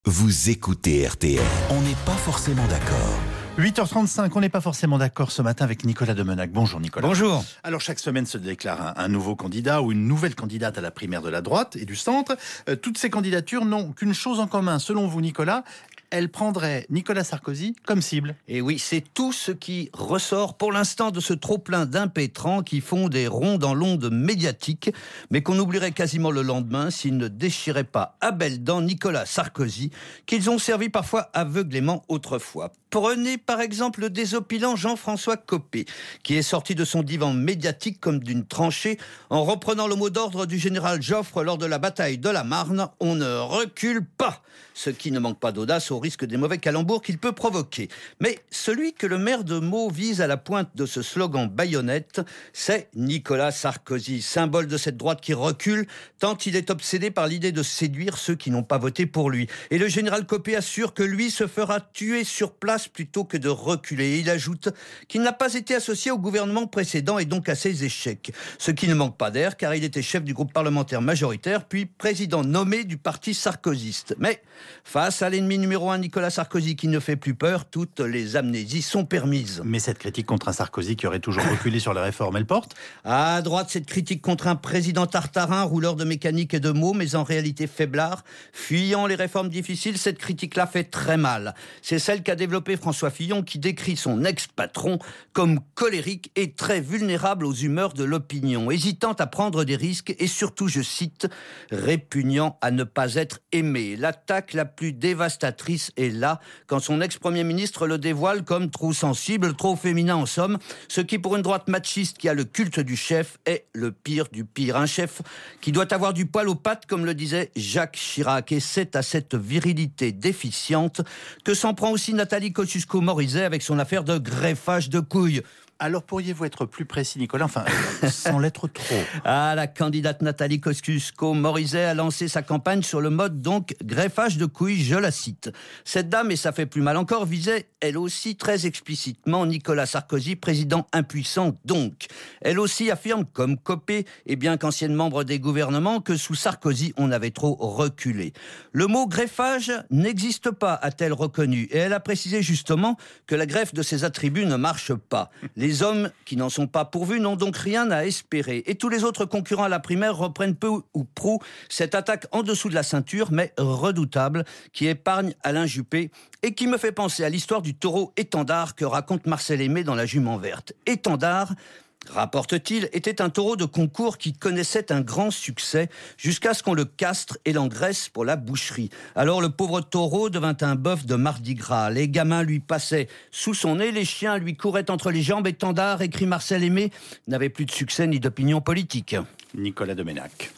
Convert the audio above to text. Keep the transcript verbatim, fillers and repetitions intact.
Vous écoutez R T L. On n'est pas forcément d'accord. huit heures trente-cinq, on n'est pas forcément d'accord ce matin avec Nicolas Demenac. Bonjour Nicolas. Bonjour. Alors chaque semaine se déclare un, un nouveau candidat ou une nouvelle candidate à la primaire de la droite et du centre. Euh, toutes ces candidatures n'ont qu'une chose en commun, selon vous Nicolas, elles prendraient Nicolas Sarkozy comme cible. Et oui, c'est tout ce qui ressort pour l'instant de ce trop-plein d'impétrants qui font des ronds dans l'onde médiatique, mais qu'on oublierait quasiment le lendemain s'ils ne déchiraient pas à belles dents Nicolas Sarkozy, qu'ils ont servi parfois aveuglément autrefois. Prenez par exemple le désopilant Jean-François Copé, qui est sorti de son divan médiatique comme d'une tranchée en reprenant le mot d'ordre du général Joffre lors de la bataille de la Marne, « On ne recule pas », ce qui ne manque pas d'audace au risque des mauvais calembours qu'il peut provoquer. Mais celui que le maire de Meaux vise à la pointe de ce slogan baïonnette, c'est Nicolas Sarkozy, symbole de cette droite qui recule tant il est obsédé par l'idée de séduire ceux qui n'ont pas voté pour lui. Et le général Copé assure que lui se fera tuer sur place plutôt que de reculer. Et il ajoute qu'il n'a pas été associé au gouvernement précédent et donc à ses échecs. Ce qui ne manque pas d'air car il était chef du groupe parlementaire majoritaire puis président nommé du parti sarkozyste. Mais face à l'ennemi numéro un Nicolas Sarkozy qui ne fait plus peur, toutes les amnésies sont permises. Mais cette critique contre un Sarkozy qui aurait toujours reculé sur les réformes, elle porte ? À droite, cette critique contre un président tartarin, rouleur de mécanique et de mots, mais en réalité faiblard, fuyant les réformes difficiles, cette critique-là fait très mal. C'est celle qu'a développée François Fillon qui décrit son ex-patron comme colérique et très vulnérable aux humeurs de l'opinion, hésitant à prendre des risques et surtout, je cite, répugnant à ne pas être aimé. L'attaque la plus dévastatrice est là, quand son ex-premier ministre le dévoile comme trop sensible, trop féminin en somme, ce qui pour une droite machiste qui a le culte du chef est le pire du pire. Un chef qui doit avoir du poil aux pattes, comme le disait Jacques Chirac. Et c'est à cette virilité déficiente que s'en prend aussi Nathalie Kosciusko-Morizet avec son affaire de greffage de couilles. Alors pourriez-vous être plus précis Nicolas, enfin sans l'être trop? Ah, la candidate Nathalie Kosciusko-Morizet a lancé sa campagne sur le mode donc greffage de couilles, je la cite. Cette dame, et ça fait plus mal encore, visait elle aussi très explicitement Nicolas Sarkozy, président impuissant donc. Elle aussi affirme, comme Copé et bien qu'ancienne membre des gouvernements, que sous Sarkozy on avait trop reculé. Le mot greffage n'existe pas, a-t-elle reconnu, et elle a précisé justement que la greffe de ses attributs ne marche pas. Les Les hommes qui n'en sont pas pourvus n'ont donc rien à espérer. Et tous les autres concurrents à la primaire reprennent peu ou prou cette attaque en dessous de la ceinture, mais redoutable, qui épargne Alain Juppé et qui me fait penser à l'histoire du taureau étendard que raconte Marcel Aimé dans La Jument Verte. Étendard, rapporte-t-il, était un taureau de concours qui connaissait un grand succès jusqu'à ce qu'on le castre et l'engraisse pour la boucherie. Alors le pauvre taureau devint un bœuf de Mardi Gras. Les gamins lui passaient sous son nez, les chiens lui couraient entre les jambes. Étendard, écrit Marcel Aimé, n'avait plus de succès ni d'opinion politique. Nicolas Demenac.